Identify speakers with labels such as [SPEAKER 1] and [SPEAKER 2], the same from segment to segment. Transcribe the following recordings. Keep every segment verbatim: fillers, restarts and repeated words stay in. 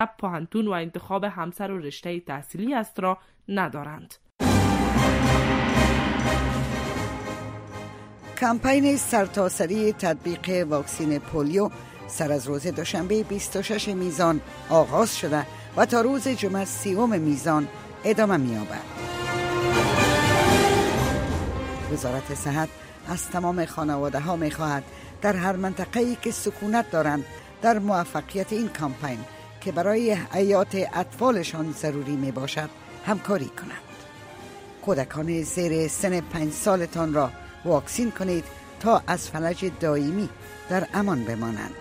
[SPEAKER 1] پوهنتون و انتخاب همسر و رشته تحصیلی است را ندارند.
[SPEAKER 2] کمپین سرتاسری تطبیق واکسن پولیو سر از روز دوشنبه بیست و شش میزان آغاز شده و تا روز جمعه سیوم میزان ادامه می‌یابد. وزارت صحت از تمام خانواده ها می خواهد در هر منطقه‌ای که سکونت دارند در موفقیت این کمپین که برای حیات اطفالشان ضروری می باشد همکاری کنند. کودکان زیر سن پنج سالتان را واکسین کنید تا از فلج دائمی در امان بمانند.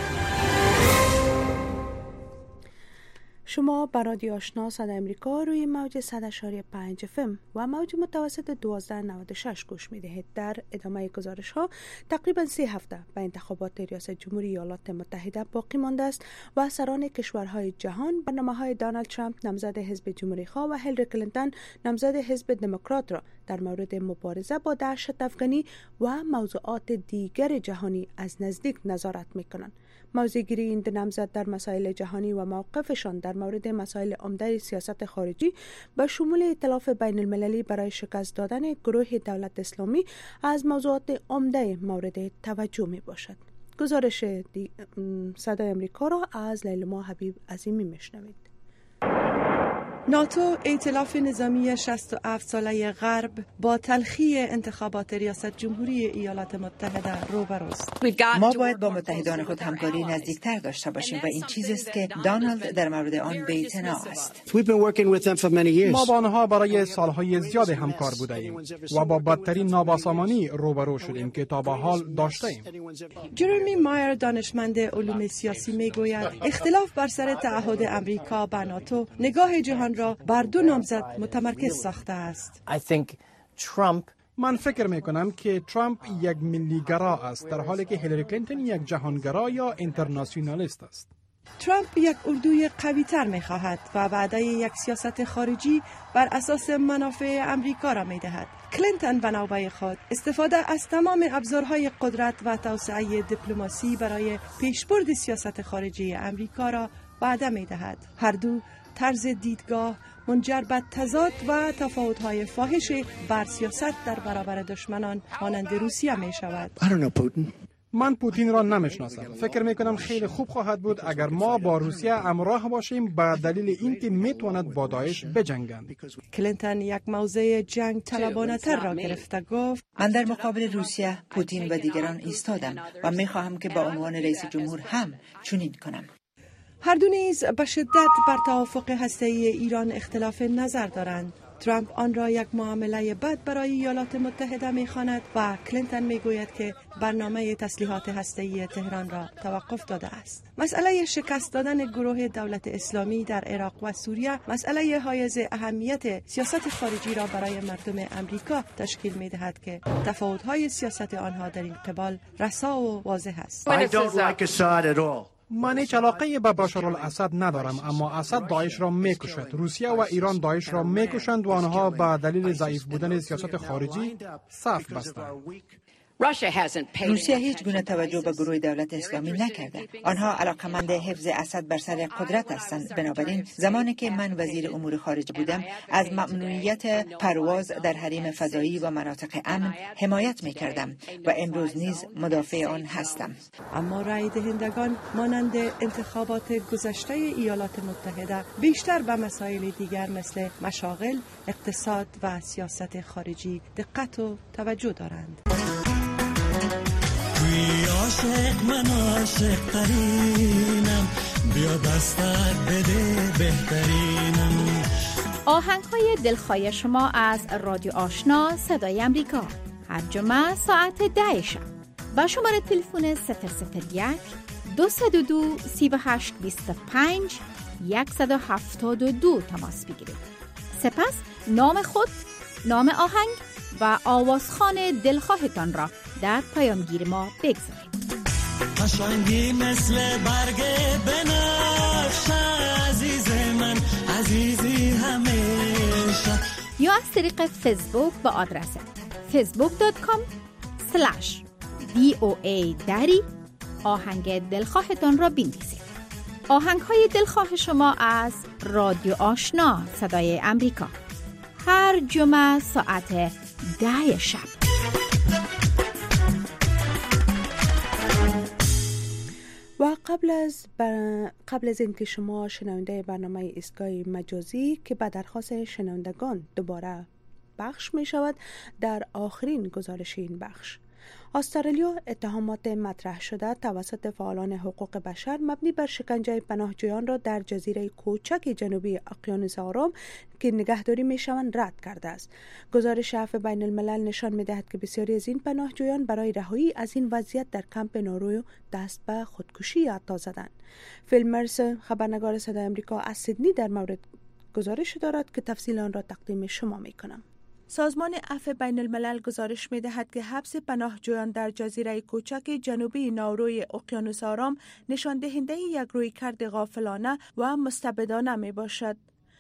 [SPEAKER 3] شما بر رادیو آشنا صدای امریکا روی موج صد و شش و پنج اف ام و موج متوسط دوازده نود و شش گوش می دهید. در ادامه گزارش ها تقریبا سه هفته به انتخابات ریاست جمهوری ایالات متحده باقی مانده است و سران کشورهای جهان برنامه‌های دونالد ترامپ نامزد حزب جمهوری خواه و هیلاری کلینتون نامزد حزب دموکرات را در مورد مبارزه با دهشت افغانی و موضوعات دیگر جهانی از نزدیک نظارت می‌کنند. موضع‌گیری این دو نامزد در مسائل جهانی و موقفشان در مورد مسائل عمده سیاست خارجی به شمول ائتلاف بین المللی برای شکست دادن گروه دولت اسلامی از موضوعات عمده مورد توجه می باشد. گزارش صدای امریکا را از لیلما حبیب عظیمی میشنوید.
[SPEAKER 4] ناتو، ائتلاف نظامی شصت و هفت ساله غرب، با تلخی انتخابات ریاست جمهوری ایالات متحده روبروست.
[SPEAKER 5] ما باید با متحدان خود همکاری نزدیکتر داشته باشیم و این چیزی است که دونالد در مورد آن بی‌اعتنا است.
[SPEAKER 6] ما با آنها برای سالهای زیاد همکار بوده ایم و با بدترین نابسامانی روبرو شدیم که تا به حال داشته ایم.
[SPEAKER 4] جرمی مایر، دانشمند علوم سیاسی، میگوید اختلاف بر سر تعهد امریکا به ناتو نگاه جهان را بر دو نامزد متمرکز ساخته است.
[SPEAKER 6] من فکر می کنم که ترامپ یک ملیگرا است در حالی که هیلاری کلینتون یک جهانگرا یا اینترناسیونالیست است.
[SPEAKER 4] ترامپ یک اردوی قوی تر می خواهد و وعده یک سیاست خارجی بر اساس منافع امریکا را می دهد. کلینتون به نوبه خود استفاده از تمام ابزارهای قدرت و توسعه دیپلماسی برای پیشبرد سیاست خارجی امریکا را وعده می دهد. هر دو طرز دیدگاه منجر به تضاد و تفاوت‌های فاحش بر سیاست در برابر دشمنان مانند روسیه می شود.
[SPEAKER 6] من پوتین را نمیشناسم. فکر میکنم خیلی خوب خواهد بود اگر ما با روسیه همراه باشیم به دلیل اینکه میتواند با داعش بجنگند.
[SPEAKER 4] کلینتون یک موضع جنگ طلبانه تر را گرفته گفت
[SPEAKER 5] من در مقابل روسیه، پوتین و دیگران ایستادم و میخواهم که با عنوان رئیس جمهور هم چنین کنم.
[SPEAKER 4] هر دو نیز به شدت بر توافق هسته‌ای ایران اختلاف نظر دارند. ترامپ آن را یک معامله بد برای ایالات متحده می‌خواند و کلینتون میگوید که برنامه تسلیحات هسته‌ای تهران را توقف داده است. مسئله شکست دادن گروه دولت اسلامی در عراق و سوریه مسئله حائز اهمیت سیاست خارجی را برای مردم امریکا تشکیل می‌دهد که تفاوت‌های سیاست آنها در این قبال رسا و واضح است.
[SPEAKER 6] من هیچ علاقه به بشار الاسد ندارم، اما اسد داعش را میکشد. روسیه و ایران داعش را میکشند و آنها به دلیل ضعیف بودن سیاست خارجی صف بستند.
[SPEAKER 5] روسیه هیچ گونه توجه به گروه دولت اسلامی نکرده. آنها علاقمند حفظ اسد بر سر قدرت هستند. بنابراین زمانی که من وزیر امور خارجه بودم از ممنوعیت پرواز در حریم فضایی و مناطق امن حمایت میکردم و امروز نیز مدافع آن هستم.
[SPEAKER 4] اما رای دهندگان مانند انتخابات گذشته ایالات متحده بیشتر به مسائل دیگر مثل مشاغل، اقتصاد و سیاست خارجی دقت و توجه دارند.
[SPEAKER 7] عاشق من عاشق ترینم، بیا دستت بده بهترینم.
[SPEAKER 8] آهنگ های دلخواه شما از رادیو آشنا صدای امریکا هر جمعه ساعت ده شب با شماره تلفن صفر صفر یک دو صفر دو سی و هشت بیست و پنج صد و هفتاد و دو تماس بگیرید. سپس نام خود، نام آهنگ و آوازخوان دلخواهتان را در پیامگیر ما بگذارید.
[SPEAKER 7] قشنگی مثل برگ بنفشه، عزیز من عزیزی همیشه.
[SPEAKER 8] یا از طریق فیسبوک با آدرس فیسبوک دات کام اسلش دی او ای دری آهنگ دلخواهتان را بنویسید. آهنگ‌های دلخواه شما از رادیو آشنا صدای امریکا، هر جمعه ساعت ده شب.
[SPEAKER 3] و قبل از بر... قبل از اینکه شما شنونده برنامه ایستگاه مجازی که به درخواست شنوندگان دوباره پخش می شود، در آخرین گزارش این بخش، استرالیا اتهامات مطرح شده توسط فعالان حقوق بشر مبنی بر شکنجه پناهجویان را در جزیره کوچک جنوبی اقیانوس آرام که نگهداری می شوند رد کرده است. گزارش عفو بین الملل نشان می دهد که بسیاری از این پناهجویان برای رهایی از این وضعیت در کمپ ناروی دست به خودکشی عطا زدند. فیل مرس، خبرنگار صدای آمریکا از سیدنی، در مورد گزارش دارد که تفصیل آن را تقدیم شما می کنم. سازمان عفو بین الملل گزارش می دهد که حبس پناهجویان در جزیره کوچک جنوبی ناروی اقیانوس آرام نشان دهنده یک رویکرد غافلانه و مستبدانه می باشد.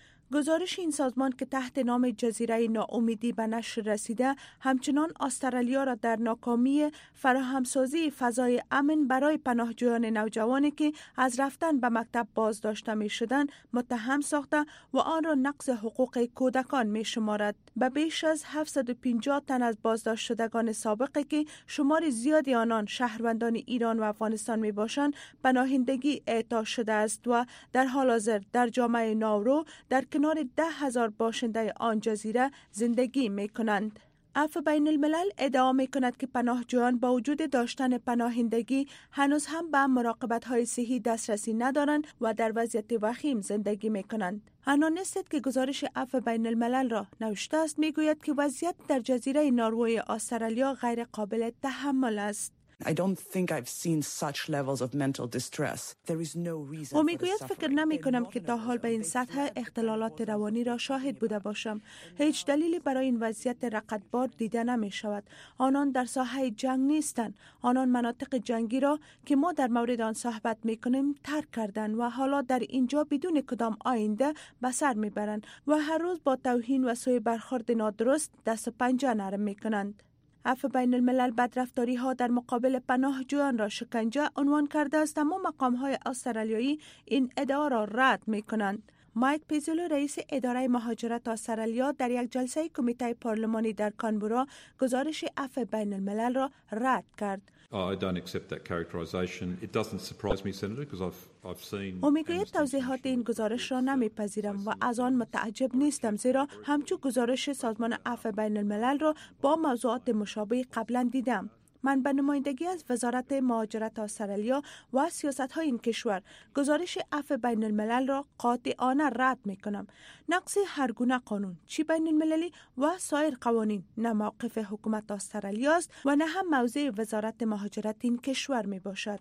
[SPEAKER 3] گزارش این سازمان که تحت نام جزیره ناامیدی به نشر رسیده، همچنان استرالیا را در ناکامی فراهمسازی فضای امن برای پناهجویان نوجوانی که از رفتن به مکتب بازداشته می شدند متهم ساخته و آن را نقض حقوق کودکان می شمارد. به بیش از هفتصد و پنجاه تن از بازداشت شدگان سابقه که شمار زیادی آنان شهروندان ایران و افغانستان می باشند پناهندگی اعطا شده است و در حال حاضر در جامعه ناورو در کنار ده هزار باشنده آن جزیره زندگی می کنند. عفو بین الملل ادعا می کند که پناهجویان با وجود داشتن پناهندگی هنوز هم به مراقبت های صحی دسترسی ندارند و در وضعیت وخیم زندگی می کنند. آنان نیست که گزارش عفو بین الملل را نوشته است می گوید که وضعیت در جزیره ناروی استرالیا غیر قابل تحمل است.
[SPEAKER 9] I don't think I've seen such levels of mental distress. There is no reason.
[SPEAKER 3] و میگوید فکر نمی کنم که تا حال به این سطح اختلالات روانی را شاهد بوده باشم. هیچ دلیلی برای این وضعیت رقتبار دیده نمی شود. آنان در ساحه جنگ نیستند. آنان مناطق جنگی را که ما در مورد آن صحبت می کنیم ترک کردند و حالا در اینجا بدون کدام آینده به سر می برند و هر روز با توهین و سوء برخورد نادرست دست و پنجه نرم می کنند. عفو بین الملل بدرفتاری ها در مقابل پناهجویان را شکنجه عنوان کرده است، اما مقام های استرالیایی این ادعا را رد می کنند. مایک پیزولو، رئیس اداره مهاجرت استرالیا، در یک جلسه کمیته پارلمانی در کانبرا گزارش عفو بین الملل را رد کرد.
[SPEAKER 10] I don't accept that characterization. It doesn't surprise me, Senator, because I've I've seen.
[SPEAKER 3] و میگوید توضیحات این گزارش را نمیپذیرم و از آن متعجب نیستم، زیرا همچون گزارش سازمان عفو بین الملل را با موضوعات مشابه قبلا دیدم. من به نمایندگی از وزارت مهاجرت استرالیا و سیاست‌های این کشور گزارش عفو بین الملل را قاطعانه رد می‌کنم. نقض هر گونه قانون، چی بین المللی و سایر قوانین، نه موقف حکومت استرالیا است و نه هم موضع وزارت مهاجرت این کشور میباشد.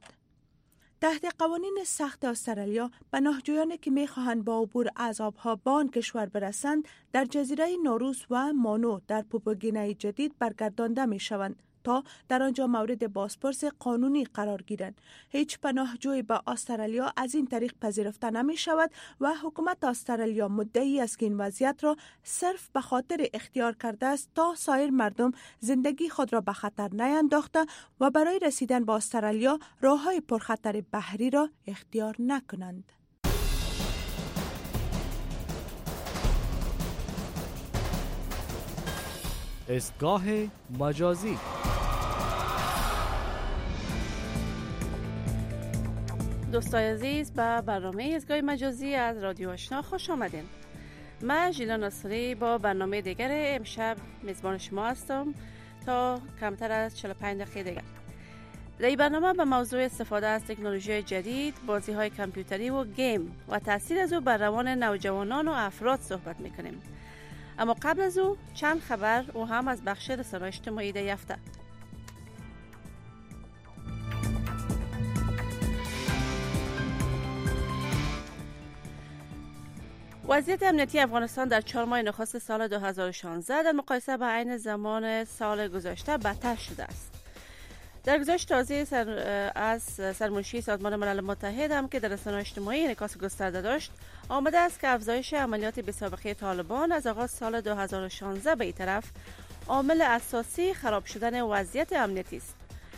[SPEAKER 3] تحت قوانین سخت استرالیا، پناهجویانی که می‌خواهند با عبور از آبها به آن کشور برسند در جزیره نوروس و مانو در پاپوآ جدید برگردانده می‌شوند تا در آنجا مورد بازپرس قانونی قرار گیرند. هیچ پناهجویی به استرالیا از این طریق پذیرفته نمی شود و حکومت استرالیا مدعی است که این وضعیت را صرف به خاطر اختیار کرده است تا سایر مردم زندگی خود را به خطر نینداخته و برای رسیدن به استرالیا راههای پرخطر بحری را اختیار نکنند.
[SPEAKER 11] ایستگاه مجازی.
[SPEAKER 1] دوستای عزیز، به برنامه ایستگاه مجازی از رادیو آشنا خوش آمدین. من ژیلا ناصری با برنامه دیگر امشب میزبان شما هستم تا کمتر از چهل و پنج دقیقه دیگر. در این برنامه به موضوع استفاده از تکنولوژی جدید، بازی های کامپیوتری و گیم و تاثیر از او بر روان نوجوانان و افراد صحبت میکنیم. اما قبل از او چند خبر و هم از بخش رسانه‌های اجتماعی دریافته. وضعیت امنیتی افغانستان در چهار ماه نخست سال دو هزار و شانزده در مقایسه با عین زمان سال گذشته بدتر شده است. در گزارش تازه سر از سرمنشی سازمان ملل متحد هم که در رسانه‌های اجتماعی انعکاس گسترده داشت، آمده است که افزایش عملیات بی‌سابقه طالبان از آغاز سال دو هزار و شانزده به این طرف عامل اساسی خراب شدن وضعیت امنیتی است.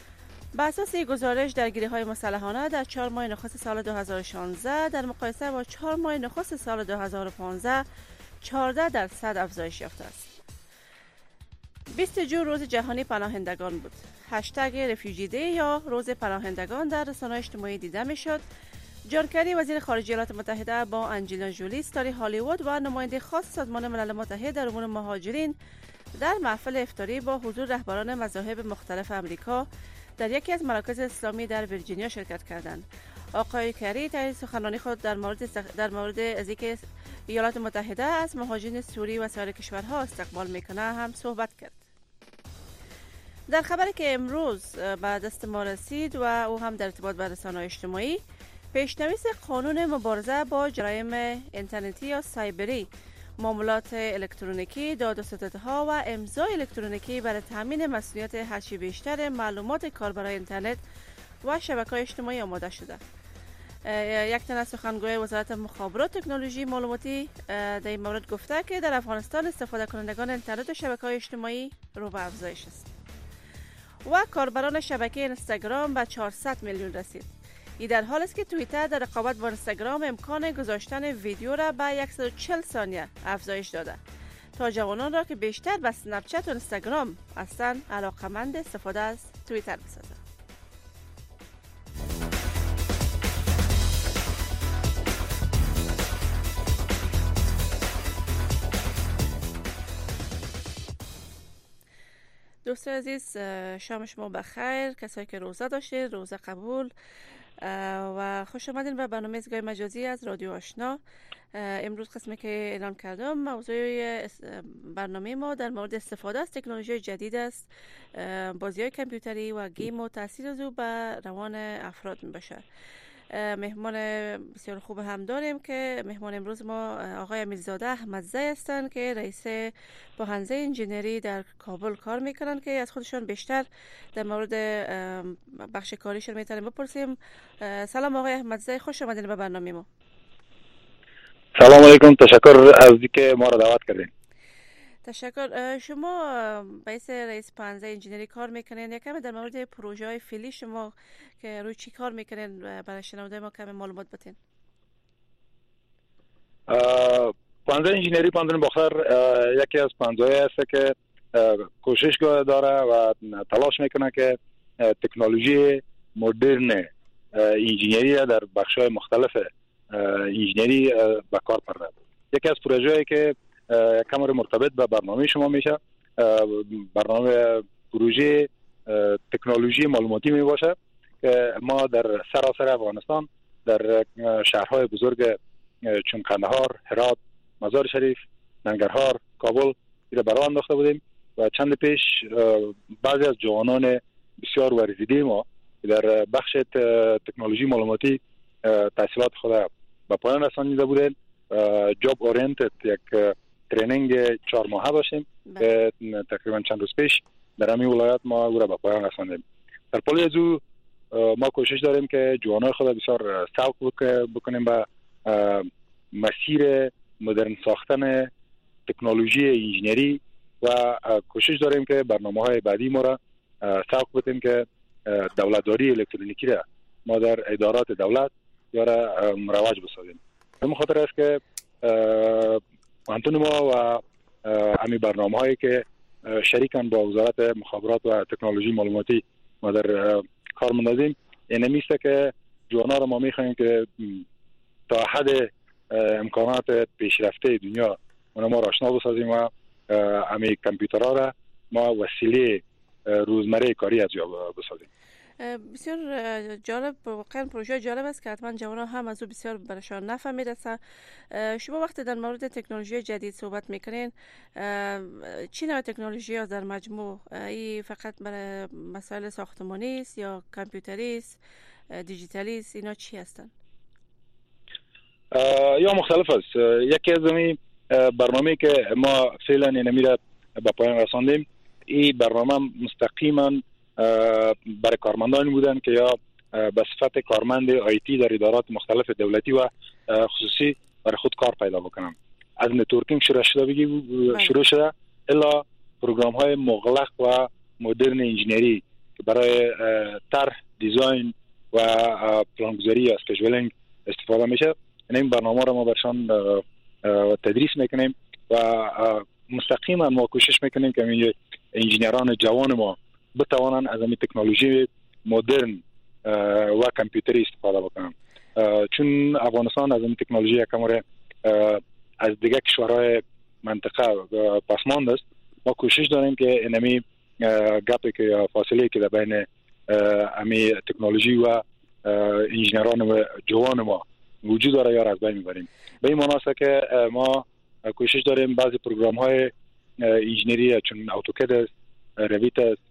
[SPEAKER 1] بر اساس گزارش درگیری‌های مسلحانه در چهار ماه نخست سال دو هزار و شانزده در مقایسه با چهار ماه نخست سال دو هزار و پانزده چهارده درصد افزایش یافته است. بیست جون روز جهانی پناهندگان بود. هشتگ رفیوجی دی یا روز پناهندگان در رسانه‌های اجتماعی دیده می‌شد. جان کری وزیر خارجه ایالات متحده با انجلینا جولی ستار هالیوود و نماینده خاص سازمان ملل متحد در امور مهاجرین در محفل افطاری با حضور رهبران مذاهب مختلف امریکا در یکی از مراکز اسلامی در ویرجینیا شرکت کردند. آقای کری در سخنرانی خود در مورد در مورد از اینکه ایالات متحده از مهاجرین سوری و سایر کشورها استقبال میکنه هم صحبت کرد. در خبری که امروز به دست ما رسید و او هم در ارتباط با رسانه‌های اجتماعی، پیشنویس قانون مبارزه با جرایم اینترنتی یا سایبری، معاملات الکترونیکی، داد و ستدها و امضای الکترونیکی برای تامین مسئولیت هرچی بیشتر معلومات کاربران اینترنت و شبکه‌های اجتماعی آماده شده. یک تن از سخنگوی وزارت مخابرات و تکنولوژی معلوماتی در این مورد گفته که در افغانستان استفاده کنندگان اینترنت و شبکه‌های اجتماعی رو به افزایش است و کاربران شبکه اینستاگرام به چهارصد میلیون رسید. این در حال است که توییتر در رقابت با اینستاگرام امکان گذاشتن ویدیو را به صد و چهل ثانیه افزایش داده تا جوانان را که بیشتر به اسنپ چت و اینستاگرام هستند علاقمند استفاده از توییتر بسازد. دوستان عزیز، شام شما بخیر. کسایی که روزه داشتید روزه قبول و خوش آمدین به برنامه ایستگاه مجازی از رادیو آشنا. امروز قسمی که اعلان کردم موضوع برنامه ما در مورد استفاده از تکنولوژی جدید است، بازی‌های کامپیوتری و گیم و تاثیر از او به روان افراد می باشه. مهمان بسیار خوب هم داریم که مهمان امروز ما آقای امیرزاده احمدزی هستند که رئیس پوهنځی انجینری در کابل کار میکنن که از خودشان بیشتر در مورد بخش کاریشون میتونیم بپرسیم. سلام آقای احمدزی، خوش آمدین به برنامه ما.
[SPEAKER 12] سلام علیکم، تشکر از اینکه ما را دعوت کردین.
[SPEAKER 1] تشکر. شما باعث رئیس پوهنځی انجینری کار میکنین، یکم در مورد پروژه های فعلی شما که روی چی کار میکنین برای شنونده ما کمی معلومات بدین.
[SPEAKER 12] پوهنځی انجینری پوهنتون باختر یکی از پوهنځی‌هایی است که کوشش داره و تلاش میکنه که تکنولوژی مدرن انجینری در بخش‌های مختلف انجینری به کار ببره. یکی از پروژه‌ای که کامر مرتبط به برنامه شما میشه، برنامه پروژه تکنولوژی معلوماتی می باشه که ما در سراسر افغانستان در شهرهای بزرگ چون قندهار، هرات، مزار شریف، ننگرهار، کابل را برای انداخته بودیم و چند پیش بعضی از جوانان بسیار ورزیده ما در بخش تکنولوژی معلوماتی تحصیلات خود به پایان رسانیده بودند. جاب اورینتد یک ترینینگ چهار ماهه داشتیم که تقریبا چند روز پیش در همین ولایت ما او را به پایان رساندیم. در پای از او ما کوشش داریم که جوانان خود بسیار سوق بکنیم به مسیر مدرن ساختن تکنولوژی انجینری و کوشش داریم که برنامه‌های بعدی ما را سوق بدیم که دولتداری الکترونیکی را ما در ادارات دولت یا را مروج بسازیم. به خاطر است که پوهنتون ما و همین برنامه‌هایی که شریکن با وزارت مخابرات و تکنولوژی معلوماتی ما در کار مندازیم، این میسته که جوانان را ما میخواهیم که تا حد امکانات پیشرفته دنیا ما را آشنا بسازیم و همین کامپیوترها را ما وسیله روزمره کاری از جا بسازیم.
[SPEAKER 1] بسیار جالب، واقعا پروژه جالب است که حتما جوانان هم از او بسیار برشان نفع میرسه. شما وقتی در مورد تکنولوژی جدید صحبت میکنین، چی نوع تکنولوژی ها در مجموع؟ ای فقط برای مسائل ساختمانی است یا کامپیوتری است، دیجیتالی است؟ اینا چی هستن؟
[SPEAKER 12] یا مختلف است. یکی از این برنامه که ما فعلا اینمی را به پایان رساندیم، این برنامه مستقیما برای کارمندانی بودن که یا به صفت کارمند آیتی در ادارات مختلف دولتی و خصوصی برای خود کار پیدا بکنن. از نتورکینگ شروع شده بگی شروع شده الا پروگرام های مغلق و مدرن انجینری که برای طرح، دیزاین و پلانگذاری، اسکیجولینگ استفاده میشه. این برنامه را ما برشان تدریس میکنیم و مستقیما ما کوشش میکنیم که انجینیران جوان ما بتوانند از این تکنولوژی مدرن و کامپیوتری استفاده بکنن، چون افغانستان از این تکنولوژی یکم از دیگه کشورهای منطقه پسماند است. ما کوشش داریم که اینمی گپی که فاصله که در بین امی تکنولوژی و انجینیران جوان ما وجود داره یا از بین میبریم. به این مناسبت که ما کوشش داریم بعضی پروگرام های انجینری چون اتوکد است، رویت است،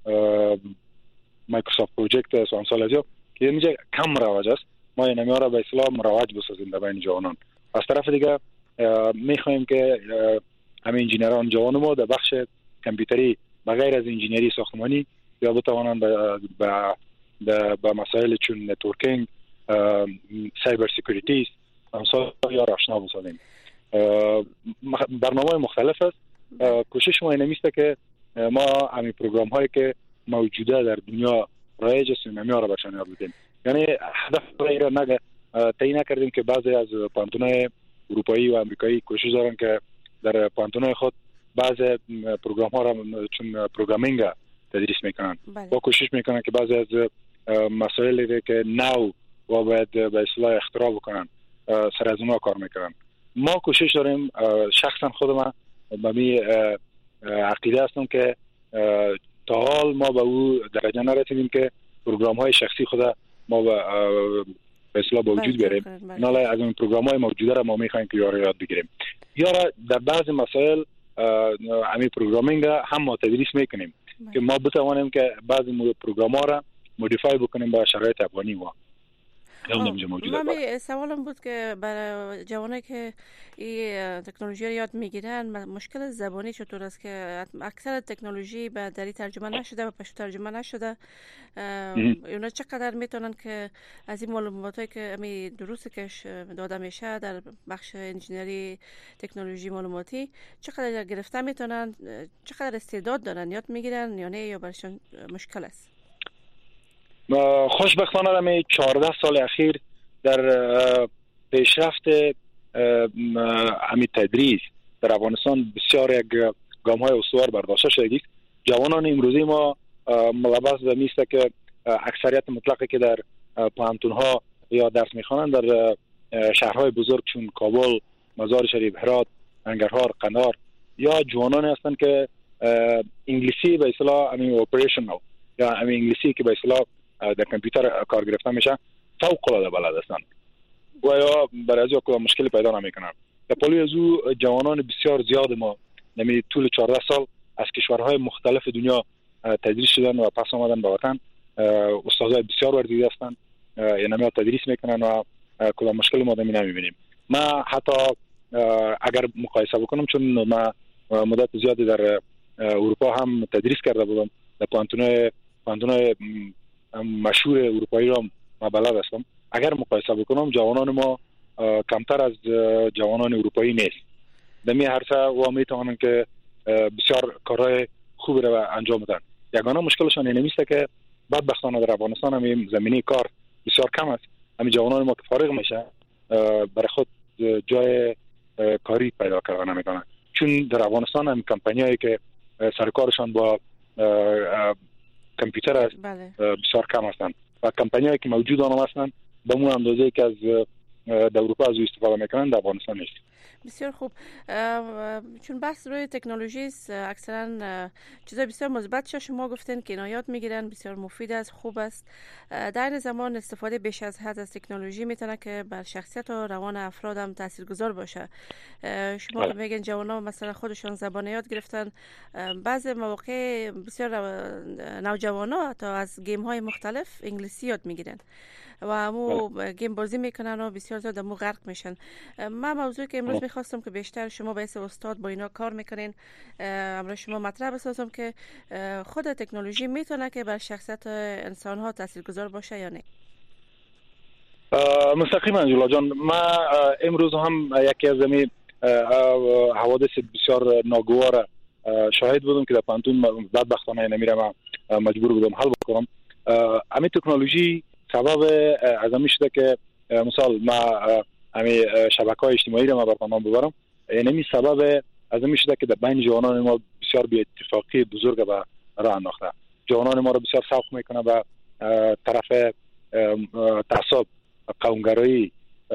[SPEAKER 12] مایکروسافت پروژکت است و امثال از یا که اینجا کم رواج است، ما اینمی ها را به اصطلاح مروج بسازیم در بین جوانان. از طرف دیگه میخوایم که همه انجینیران جوان ما در بخش کامپیوتری بغیر از انجینری ساختمانی یا بتوانند به به مسائل چون نتورکینگ، سایبر سکیوریتی امثال یا آشنا بسازیم. برنامه مختلف است. کوشش ما اینمی است که ما همین پروگرام هایی که موجوده در دنیا رایج است همین را بهشان یاد بدیم. یعنی هدف را نگه تعیین کردیم که بعضی از پانتونای اروپایی و امریکایی کوشش دارن که در پانتونای خود بعضی پروگرام ها را چون پروگرامینگ تدریس میکنن و کوشش میکنن که بعضی از مسائلی که نو و باید به اصطلاح اختراع بکنن سر از اونها کار میکنن. ما کوشش داریم، شخصا خود من به می عقیده هستم که تا حال ما به او درجه نرسیدیم که پروگرام های شخصی خود ما به اصطلاح به وجود بیاریم. ناله از این پروگرام های موجوده را ما میخوایم که یارو یاد بگیریم. یا در بعضی مسائل همین پروگرامینگ هم ما تدریس میکنیم که ما بتوانیم که بعضی پروگرام ها را مودیفای بکنیم با شرایط افغانی ما.
[SPEAKER 1] من سوالم بود که برای جوانایی که این تکنولوژی رو یاد میگیرن مشکل زبانی چطور است که اکثر تکنولوژی به دری ترجمه نشده و پشتو ترجمه نشده، اونا چقدر میتونن که از این معلوماتی که امی درست کش داده میشه در بخش انجینری تکنولوژی معلوماتی چقدر گرفته میتونن، چقدر استعداد دارن یاد میگیرن یا نه، یا برشون مشکل است؟
[SPEAKER 12] خوشبختانه در چهارده سال اخیر در پیشرفت همین تدریس در افغانستان بسیار یک گام های استوار برداشته شده. جوانان امروزی ما ملبس به میسته که اکثریت مطلقی که در پانتون ها یا درس میخوانند در شهرهای بزرگ چون کابل، مزار شریف، هرات، ننگرهار، قندهار یا جوانانی هستند که انگلیسی به اصطلاح همین اپریشنال یا همین انگلیسی که به اصطلاح در کامپیوتر کار گرفته میشه فوق العاده بلد هستند و یا برای از کدام مشکلی پیدا نمیکنن. در پالی از او جوانان بسیار زیاد ما نمی طول چهارده سال از کشورهای مختلف دنیا تدریس شدن و پس آمدن به وطن. استادای بسیار ورزیده هستند، اینمی تدریس میکنن و کدام مشکلی ما نمی نمیبینیم. ما حتی اگر مقایسه بکنم چون ما مدت زیادی در اروپا هم تدریس کرده بودم، در پانتونای پانتونای مشهور اروپایی را ما بلد هستم. اگر مقایسه بکنم جوانان ما کمتر از جوانان اروپایی نیست. دمی هر سه و میتوانند که بسیار کارهای خوبی را انجام بدن. یگانه مشکلشان این نیست که بدبختانه در افغانستان هم زمینه کار بسیار کم است. همین جوانان ما که فارغ میشه برای خود جای کاری پیدا کردن نمیکنن، چون در افغانستان هم کمپانیایی که سرکارشان با کامپیوتر است بله. بسیار کم هستند و کمپانیایی که موجود آنها هستند به اون اندازه که از در اروپا از استفاده میکنن در افغانستان نیست.
[SPEAKER 1] بسیار خوب. چون بحث روی تکنولوژی است اکثرا چیزای بسیار مثبت شما شما گفتین که اینا یاد میگیرن، بسیار مفید است، خوب است. در این زمان استفاده بیش از حد از تکنولوژی میتونه که بر شخصیت و روان افراد هم تاثیرگذار باشه. شما میگن جوانان مثلا خودشون زبان یاد گرفتن، بعضی مواقع بسیار نوجوانا تا از گیم های مختلف انگلیسی یاد میگیرن و همو گیم بازی میکنن و بسیار زیاد همو غرق میشن. من موضوعی که امروز میخواستم که بیشتر شما به حیث استاد با اینا کار میکنین امروز شما مطرح بسازم که خود تکنولوژی میتونه که بر شخصیت انسان ها تاثیرگذار باشه یا نه؟
[SPEAKER 12] مستقیما جولا جان، ما امروز هم یکی از زمین حوادث بسیار ناگوار شاهد بودم که در پانتون بدبختانه نمیره ما مجبور بودم حل بکنم. همین تکنولوژی سبب از همین شده که مثال ما همین شبکه‌های اجتماعی رو ما برنامه ببرم، یعنی سبب از همین شده که در بین جوانان ما بسیار بی اتفاقی بزرگ به راه انداخته. جوانان ما رو بسیار سوق میکنه به طرف تعصب، قومگرایی،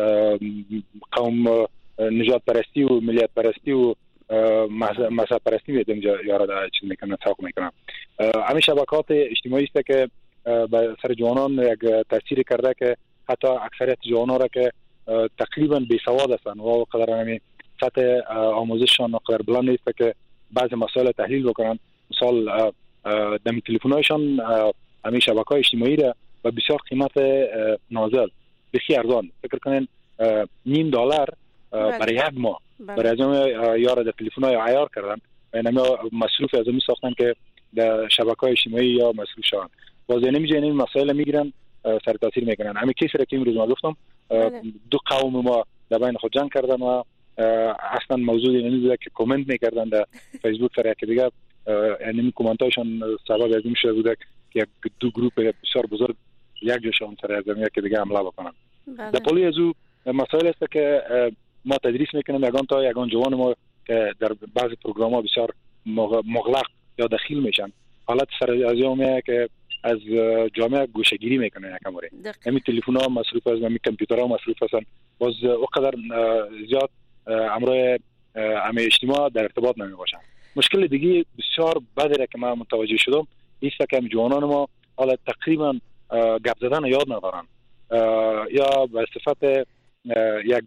[SPEAKER 12] قوم نجات پرستی و ملیت پرستی و مذهب پرستی میدم یارا چیز میکنن، سوق میکنن. همین شبکات اجتماعی است که به سر جوانان یک تاثیر کرده که حتی اکثریت جوانان را که تقریبا بی سواد هستند و قدر همین سطح آموزششان قدر بلند نیست که بعضی مسائل تحلیل بکنن. مثال دم تلفن‌هایشان همین شبکه‌های اجتماعی را و بسیار قیمت نازل بسیار ارزان، فکر کنین نیم دلار برای یک ماه برای از یار در تلفن‌های عیار کردن و اینا مصروف از می ساختن که در شبکه‌های اجتماعی یا مصروف شوند. باز نمیشه این مسائل میگیرن سر تاثیر میکنن. همین کیس را که امروز ما گفتم دو قوم ما در بین خود جنگ کردن و اصلا موضوع اینی بوده که کامنت میکردن در فیسبوک سر که دیگه یعنی کامنتاشون سبب از این شده بوده که دو گروه بسیار بزرگ یک جاشون سر از زمین که دیگه حمله بکنن. در پولی از او مسائل است که ما تدریس میکنیم یگان تا یگان جوان ما که در بعضی پروگرام بسیار مغلق یا دخیل میشن، حالت سر از یومیه که از جامعه گوشه‌گیری میکنه یکم وری. همین تلفن‌ها مصروف از همین کامپیوترها مصروف هستن، باز اونقدر زیاد امروز همه اجتماع در ارتباط نمی باشن. مشکل دیگه بسیار بدی که من متوجه شدم ایست که جوانان ما حالا تقریبا گپ زدن یاد ندارن یا به صفت یک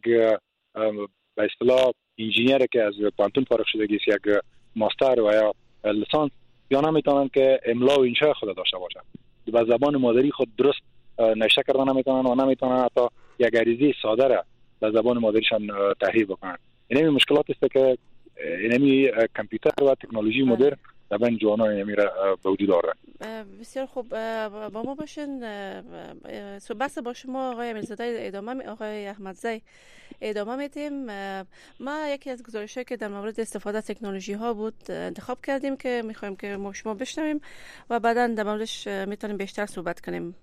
[SPEAKER 12] به اصطلاح انجینیر که از پانتون فارغ شده است یک ماستر و یا لیسانس یا نمیتونن که املا و انشاء خود داشته باشن، به زبان مادری خود درست نوشته کردن نمیتونن و نمیتونن حتی یک عریضه ساده را به زبان مادریشان تحریف بکنن. این مشکلات است که این کامپیوتر و تکنولوژی مدرن در بین جوانان این به وجود آورد.
[SPEAKER 1] بسیار خوب، با ما باشین. بحث با شما آقای امیرزاده ادامه آقای احمدزی ادامه میدیم. ما یکی از گزارش‌هایی که در مورد استفاده از تکنولوژی ها بود انتخاب کردیم که میخوایم که ما شما بشنویم و بعداً در موردش میتونیم بیشتر صحبت کنیم.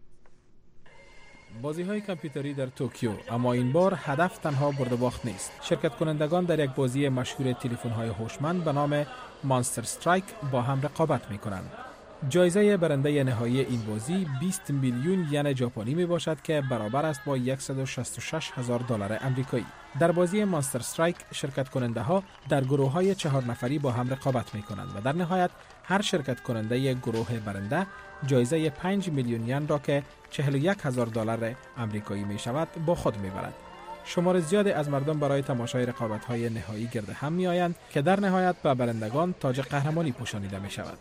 [SPEAKER 13] بازی‌های کامپیوتری در توکیو، اما این بار هدف تنها برد و باخت نیست. شرکت کنندگان در یک بازی مشهور تلفن‌های هوشمند به نام مانستر استرایک با هم رقابت می‌کنند. جایزه برنده نهایی این بازی بیست میلیون ین ژاپنی می باشد که برابر است با صد و شصت و شش هزار دلار آمریکایی. در بازی مانستر استرایک شرکت کننده ها در گروه های چهار نفری با هم رقابت می کنند و در نهایت هر شرکت کننده گروه برنده جایزه پنج میلیون ین را که چهل و یک هزار دلار آمریکایی می شود با خود می برد. شمار زیادی از مردم برای تماشای رقابت های نهایی گرد هم می آیند که در نهایت به برندگان تاج قهرمانی پوشانیده می شود.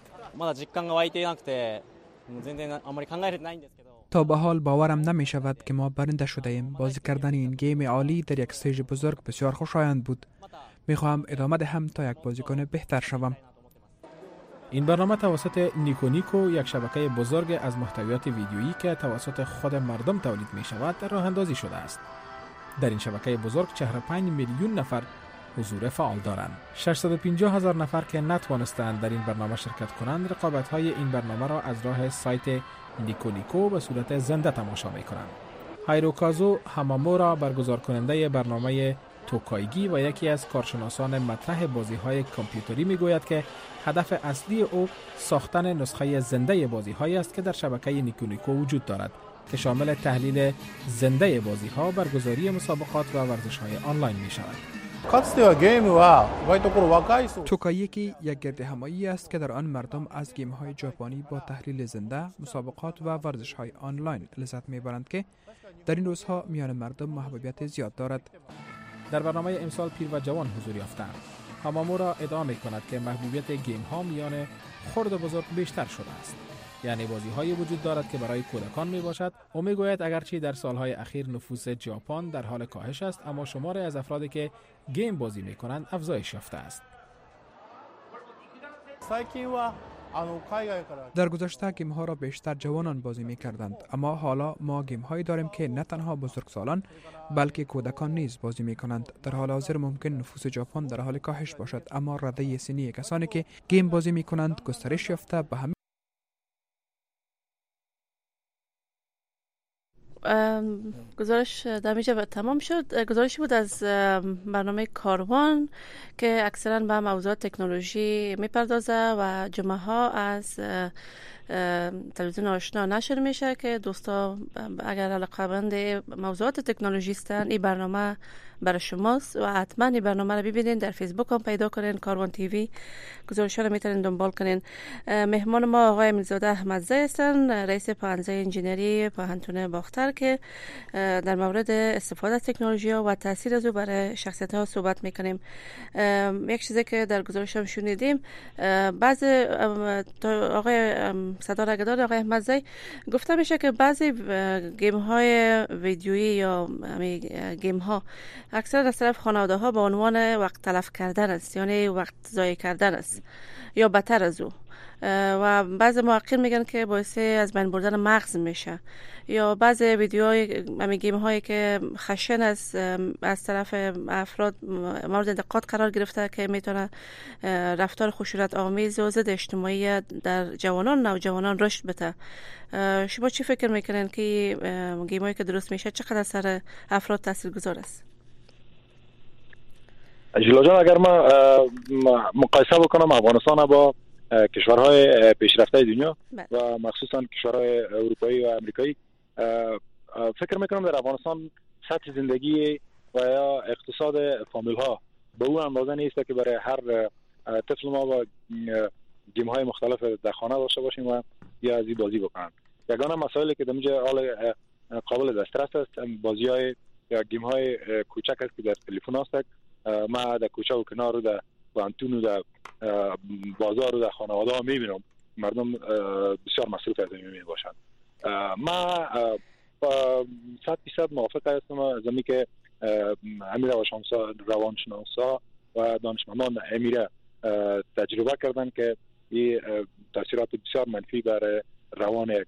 [SPEAKER 14] تا به حال باورم نمی شود که ما برنده شده ایم. بازی کردن این گیم عالی در یک استیج بزرگ بسیار خوشایند بود. می خواهم ادامه دهم تا یک بازیکن بهتر شوم.
[SPEAKER 13] این برنامه توسط نیکو نیکو، یک شبکه بزرگ از محتویات ویدیویی که توسط خود مردم تولید می شود، راه اندازی شده است. در این شبکه بزرگ چهل و پنج میلیون نفر حضور فعال دارند. ششصد و پنجاه هزار نفر که نتوانستند در این برنامه شرکت کنند، رقابت‌های این برنامه را از راه سایت نیکو نیکو به صورت زنده تماشا می‌کنند. هایروکازو همامورا، برگزار کننده برنامه توکایگی و یکی از کارشناسان مطرح بازی‌های کامپیوتری می‌گوید که هدف اصلی او ساختن نسخه زنده بازی‌هایی است که در شبکه نیکو نیکو وجود دارد که شامل تحلیل زنده بازی‌ها، برگزاری مسابقات و ورزش‌های آنلاین می‌شود.
[SPEAKER 14] توکایگی یک گرد همایی است که در آن مردم از گیم های ژاپنی با تحلیل زنده، مسابقات و ورزش های آنلاین لذت میبرند که در این روزها میان مردم محبوبیت زیاد دارد.
[SPEAKER 13] در برنامه امسال پیر و جوان حضور یافتند. همامورا ادعا میکند که محبوبیت گیم ها میان خرد و بزرگ بیشتر شده است. یعنی بازی های وجود دارد که برای کودکان می باشد و می گوید اگرچه در سالهای اخیر نفوذ ژاپن در حال کاهش است، اما شمار از افرادی که گیم بازی می کنند افزایش یافته است.
[SPEAKER 14] در گذشته گیم ها را بیشتر جوانان بازی می کردند، اما حالا ما گیم هایی داریم که نه تنها بزرگسالان بلکه کودکان نیز بازی می کنند. در حال حاضر ممکن نفوذ ژاپن در حال کاهش باشد، اما رده سنی کسانی که گیم بازی می کنند گسترش یافته به همه
[SPEAKER 1] گزارش در اینجا تمام شد. گزارشی بود از برنامه کاروان که اکثرا به موضوعات تکنولوژی میپردازه و جمعه ها از تلویزیون آشنا نشر میشه که دوستا اگر علاقه‌مند موضوعات تکنولوژی هستن این برنامه برای شماست و حتما این برنامه رو ببینید. در فیسبوک هم پیدا کنین، کاروان تیوی، گزارش‌ها رو میتونین دنبال کنین. مهمان ما آقای امیرزاده احمدزی هستن، رئیس پانزه انجینری پوهنتون باختر که در مورد استفاده از تکنولوژی و تاثیر از او برای شخصیت ها صحبت میکنیم. یک چیزی که در گزارش هم شنیدیم، بعضی آقای صدارگدار آقای احمدزی گفته میشه که بعضی گیم های ویدیویی یا گیم ها اکثر از طرف خانواده ها به عنوان وقت تلف کردن است، یعنی وقت ضایع کردن است یا بدتر از او. و بعضی محققین میگن که باعث از بین بردن مغز میشه، یا بعضی ویدیوهای همین گیم هایی که خشن از از طرف افراد مورد انتقاد قرار گرفته که میتونه رفتار خشونت آمیز و ضد اجتماعی در جوانان نوجوانان رشد بده. شما چی فکر میکنین که گیم هایی که درست میشه چقدر از سر افراد تاثیرگذار است؟
[SPEAKER 12] جلال جان، اگر ما مقایسه بکنم افغانستان با کشورهای پیشرفته دنیا و مخصوصا کشورهای اروپایی و امریکایی، فکر میکنم در افغانستان سطح زندگی و یا اقتصاد فامیل ها به اون اندازه نیست که برای هر طفل ما با گیم های مختلف در خانه داشته باشیم و یا از این بازی بکنن. یگانه مسائلی که در اینجا حال قابل دسترس است بازی های یا گیم های کوچک است که در تلفن هست. ما در کوچه و کنار و در پانتون و در بازار و در خانواده ها میبینم مردم بسیار مصروف از این می باشند. ما صد فیصد موافق هستم از اینکه که امیر روانشناسا و دانشمندان امیره تجربه کردن که این تاثیرات بسیار منفی بر روان یک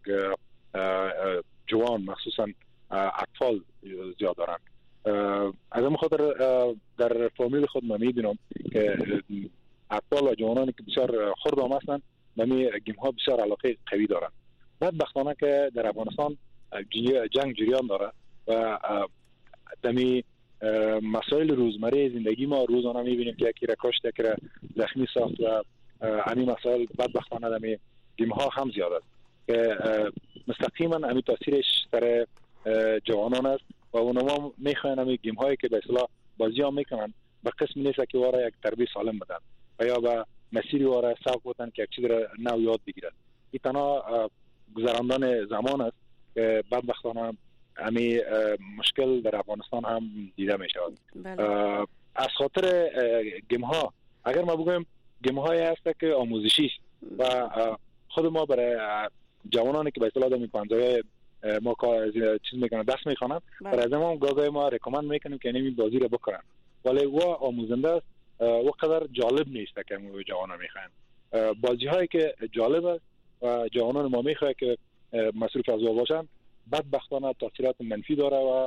[SPEAKER 12] جوان مخصوصا اطفال زیاد دارند. از این خاطر در فامیل خود ما میبینم که اطفال و جوانانی که بسیار خردام هستند به می گیم ها بسیار علاقه قوی دارند. بدبختانه که در افغانستان جنگ جریان داره و دمی مسائل روزمره زندگی ما روزانه میبینیم که یکی را کشت، یکی را زخمی ساخت و همین مسائل بدبختانه دمی گیم ها هم زیاد است که مستقیما همین تاثیرش سر جوانان است و اونها میخواین همین گیم هایی که به اصطلاح بازی ها میکنن به قسم نیست که واره یک تربیت سالم بدن و یا به مسیری واره سوق بدن که یک چیز را نو یاد بگیرن. این تنها گذراندن زمان است که بدبختانه همین مشکل در افغانستان هم دیده می شود. از خاطر گیم ها اگر ما بگویم گیم هایی هست که آموزشی و خود ما برای جوانانی که به اصطلاح در پنجاه ما چیز میکنن دست میخوانن برای از ما گاگای ما ریکامند میکنیم که این بازی رو بکنن، ولی او آموزنده است و قدر جالب نیست که ما جوانان میخوایم. بازی هایی که جالب است و جوانان ما میخواه که مصروف از او باشن بدبختانه تاثیرات منفی داره و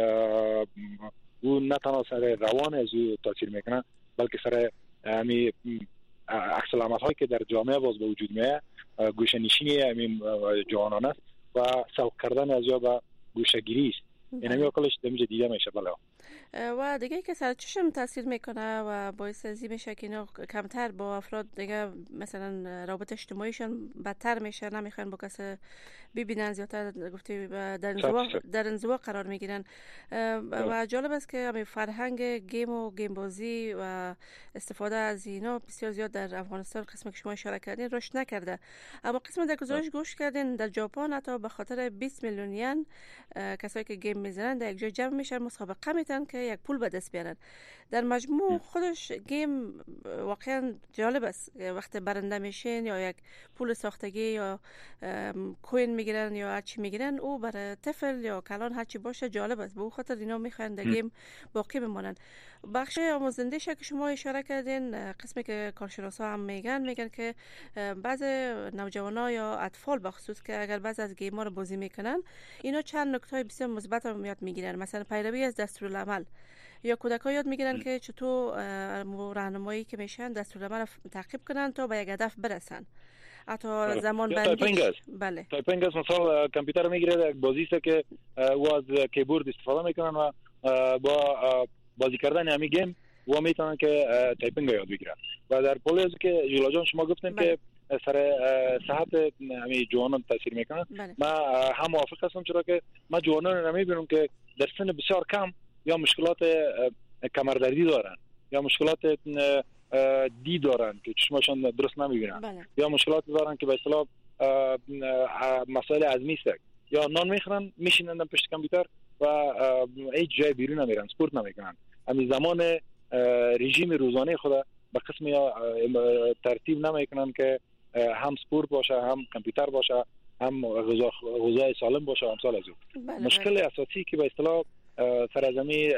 [SPEAKER 12] او نه تنها سر روان از او تاثیر میکنه بلکه سر همی عکس العمل هایی که در جامعه باز به وجود میاد گوشه نشینی همین جوانان است و سوق کردن از یا به گوشه گیری است. این همی اکلش دمیجه دیده میشه. بله.
[SPEAKER 1] و دیگه که سر چشم تاثیر میکنه و باعث ازی میشه که اینا کمتر با افراد دیگه مثلا رابطه اجتماعیشون بدتر میشه، نمیخوان با کسی ببینن، زیادتر گفتی در انزوا در انزوا قرار میگیرن. و جالب است که همین فرهنگ گیم و گیم بازی و استفاده از اینا بسیار زیاد در افغانستان قسمی که شما اشاره کردین رشد نکرده، اما قسم در گزارش گوش کردین در ژاپن حتی به خاطر بیست میلیون ین کسایی که گیم میزنن در یک جای جمع میشن مسابقه میتن که یک پول به دست بیارن. در مجموع خودش گیم واقعا جالب است، وقتی برنده میشین یا یک پول ساختگی یا کوین میگیرن یا هر چی میگیرن او برای طفل یا کلان هر چی باشه جالب است، به اون خاطر اینا میخوان در گیم باقی بمونن. بخش آموزنده‌اش که شما اشاره کردین قسمی که کارشناسا هم میگن میگن که بعضی نوجوانا یا اطفال بخصوص که اگر بعضی از گیم‌ها رو بازی میکنن اینا چند نکته بسیار مثبت هم یاد میگیرن، مثلا پیروی از دستورالعمل، یا کودک‌ها یاد میگیرن که چطور راهنمایی که میشن دستورالعمل تعقیب کنن تا به یک هدف برسن. حتی زمان بندی. بله
[SPEAKER 12] تایپینگ است. مثلا کامپیوتر میگیره یک بازی است که او از کیبورد استفاده میکنن و با بازی کردن همین گیم و میتونن که تایپینگ یاد بگیرن. و در پولیس که جولا جان شما گفتن که سر صحت همین جوانان تاثیر میکنه، ما هم موافق هستم، چرا که ما جوانان رو میبینم که در سن بسیار کم یا مشکلات کمردردی دارن یا مشکلات دی دارن که چشمشون درست نمیبینن بله. یا مشکلات دارن که به اصطلاح مسائل عظمی است، یا نان میخورن میشینن پشت کامپیوتر و هیچ جای بیرون نمیرن، سپورت نمیکنن. همین زمان رژیم روزانه خود به قسم یا ترتیب نمیکنن که هم سپورت باشه، هم کامپیوتر باشه، هم غذا غذای سالم باشه، امثال از اون. بله مشکل بله. اساسی که به اصطلاح سرزمین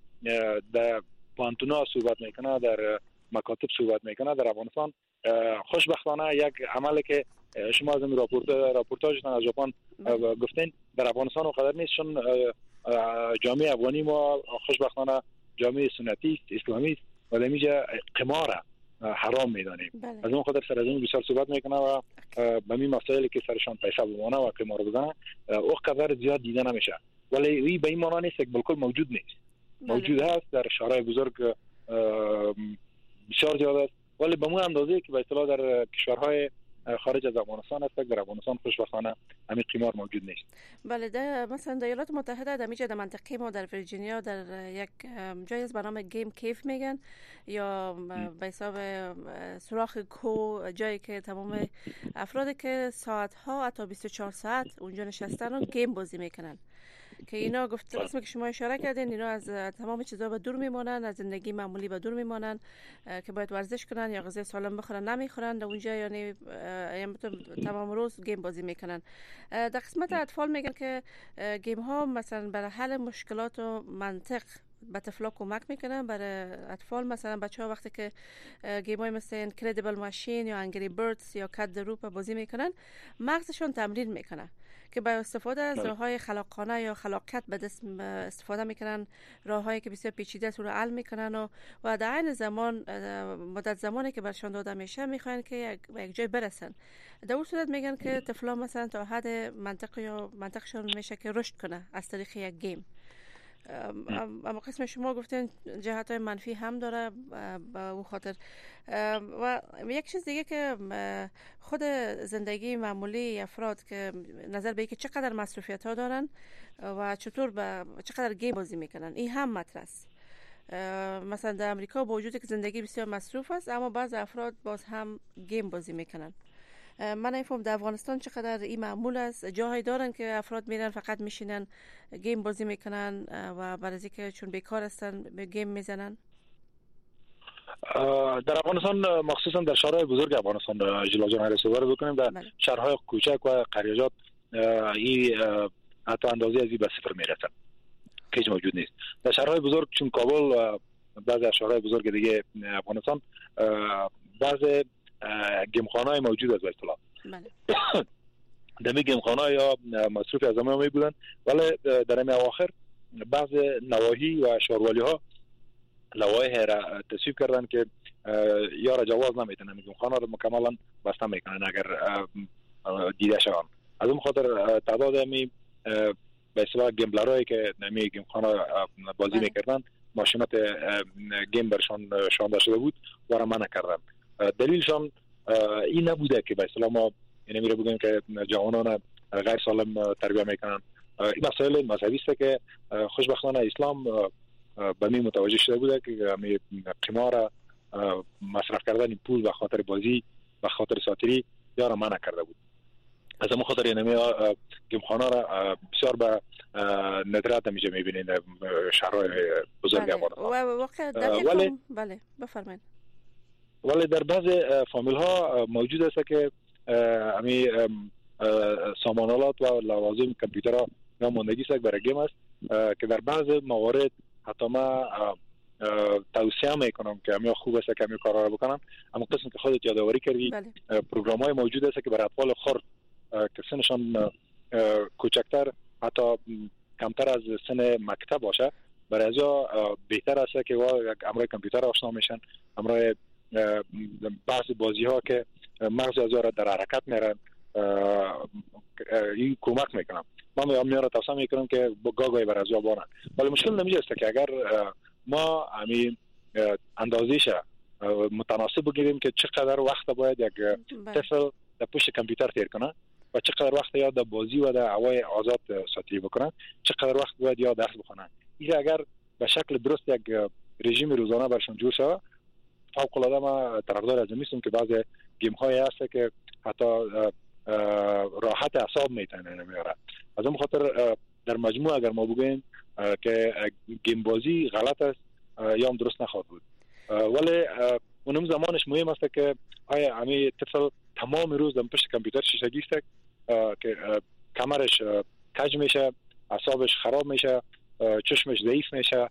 [SPEAKER 12] در پانتونا صحبت میکنه، در مکاتب صحبت میکنه در افغانستان، خوشبختانه یک عملی که شما از این راپورت راپورتاجتان از ژاپن گفتین در افغانستان اونقدر نیست، چون جامعه افغانی ما خوشبختانه جامعه سنتی است، اسلامی است و نمیجه قمار حرام میدانیم. بله. از اون خاطر سرزمین بسیار صحبت میکنه و به می مسائلی که سرشان پیسه بمانه و قمار بزنه او قدر زیاد دیده نمیشه، ولی این به این معنا نیست که بالکل موجود نیست. بله. موجود هست در شهرهای بزرگ بسیار زیاد است، ولی به مون اندازه که به اصطلاح در کشورهای خارج از افغانستان است، در افغانستان خوشبختانه همین قمار موجود نیست.
[SPEAKER 1] بله در مثلا در ایالات متحده در میجه در منطقه ما در ویرجینیا در یک جایی به نام گیم کیف میگن یا به حساب سوراخ کو، جایی که تمام افرادی که ساعت ها حتی بیست و چهار ساعت اونجا نشستن و گیم بازی میکنن که اینا گفت اسمی که شما اشاره کردین، اینا از تمام چیزا به دور میمونن، از زندگی معمولی به دور میمونن که باید ورزش کنن یا غذای سالم بخورن نمیخورن در اونجا، یعنی تمام روز گیم بازی میکنن. در قسمت اطفال میگن که گیم ها مثلا برای حل مشکلات و منطق به طفلا کمک میکنن. برای اطفال مثلا بچه ها وقتی که گیم های مثل اینکردیبل ماشین یا انگری بردز یا کد دروپ بازی میکنن، مغزشون تمرین میکنه که با استفاده از راههای خلاقانه یا خلاقیت به دست استفاده میکنن، راههایی که بسیار پیچیده رو حل میکنن و و در عین زمان مدت زمانی که برشان داده میشه میخوان که یک جای برسن. در اون صورت میگن که طفلا مثلا تا حد منطق یا منطقشون میشه که رشد کنه از طریق یک گیم. اما قسم شما گفتین جهت های منفی هم داره به اون خاطر. و یک چیز دیگه که خود زندگی معمولی افراد که نظر به اینکه چقدر مصروفیت ها دارن و چطور به چقدر گیم بازی میکنن این هم مطرح است. مثلا در امریکا با وجودی که زندگی بسیار مصروف است اما بعض افراد باز هم گیم بازی میکنن. من نمی‌فهم در افغانستان چقدر این معمول است. جاهایی دارن که افراد میرن فقط میشینن گیم بازی میکنن و بعد از اینکه چون بیکار هستن به گیم میزنن؟
[SPEAKER 12] در افغانستان مخصوصا در شهرهای بزرگ افغانستان جلال جان هر صحبت بکنیم، در بله. شهرهای کوچک و قریجات این حتی اندازه از این به صفر میرسن که هیچ موجود نیست. در شهرهای بزرگ چون کابل و بعضی از شهرهای بزرگ دیگه افغانستان بعضی گیمخانه‌های موجود است به اصطلاح. بله. دمی گیمخانه یا مصروف از زمان می بودن، ولی در این اواخر بعض نواحی و شهروالی‌ها لوایح را تصویب کردن که یا را جواز نمیتونن گیمخانه را مکملا بسته میکنن اگر دیده شوند. از اون خاطر تعداد می به اصطلاح گیمبلرایی که نمی گیمخانه بازی میکردن ماشینات گیم برشان شانده شده بود و را منع کردن. دلیلشان این نبوده که به اصطلاح ما یعنی میره بگیم که جوانان غیر سالم تربیت میکنن. این مسائل مذهبی است که خوشبختانه اسلام به می متوجه شده بوده که می قمار مصرف کردن پول به خاطر بازی به خاطر ساتری یا را منع کرده بود. از اون خاطر اینمی گیمخانه را بسیار به ندرت میشه میبینید شهرهای بزرگ افغانستان.
[SPEAKER 1] ولی بله بفرمایید.
[SPEAKER 12] ولی در بعض فامیل ها موجود است که امی سامانالات و لوازم کامپیوتر ها یا ماندگی است برای گیم است که در بعض موارد حتی ما توصیه میکنم که امی خوب است که امی کارا رو بکنن. اما قسم که خودت یادآوری کردی پروگرام های موجود است که برای اطفال خرد که سنشان کوچکتر حتی کمتر از سن مکتب باشه برای ازا بهتر است که وا یک امر کامپیوتر آشنا میشن، امر بعض بازی ها که مغز از را در حرکت میرن، این کمک میکنم. من میام را توصیه میکنم که با گاگای بر از بانن. ولی مشکل نمیشه است که اگر ما همین اندازه‌اش متناسب بگیریم که چقدر وقت باید یک طفل در پشت کامپیوتر تیر کنه و چقدر وقت یا در بازی و در هوای آزاد ساتری بکنه، چقدر وقت باید یا درس بخونن. این اگر به شکل درست یک رژیم روزانه برشون جور شود، فوق العاده ما طرفدار از میشیم که بعضی گیم های هست که حتی راحت اعصاب میتونه نمیاره. از اون خاطر در مجموع اگر ما بگوییم که گیم بازی غلط است یا هم درست نخواهد بود، ولی اونم زمانش مهم است که آیا همین طفل تمام روز در پشت کامپیوتر شیشگی است که کمرش کج میشه، اعصابش خراب میشه، چشمش ضعیف میشه،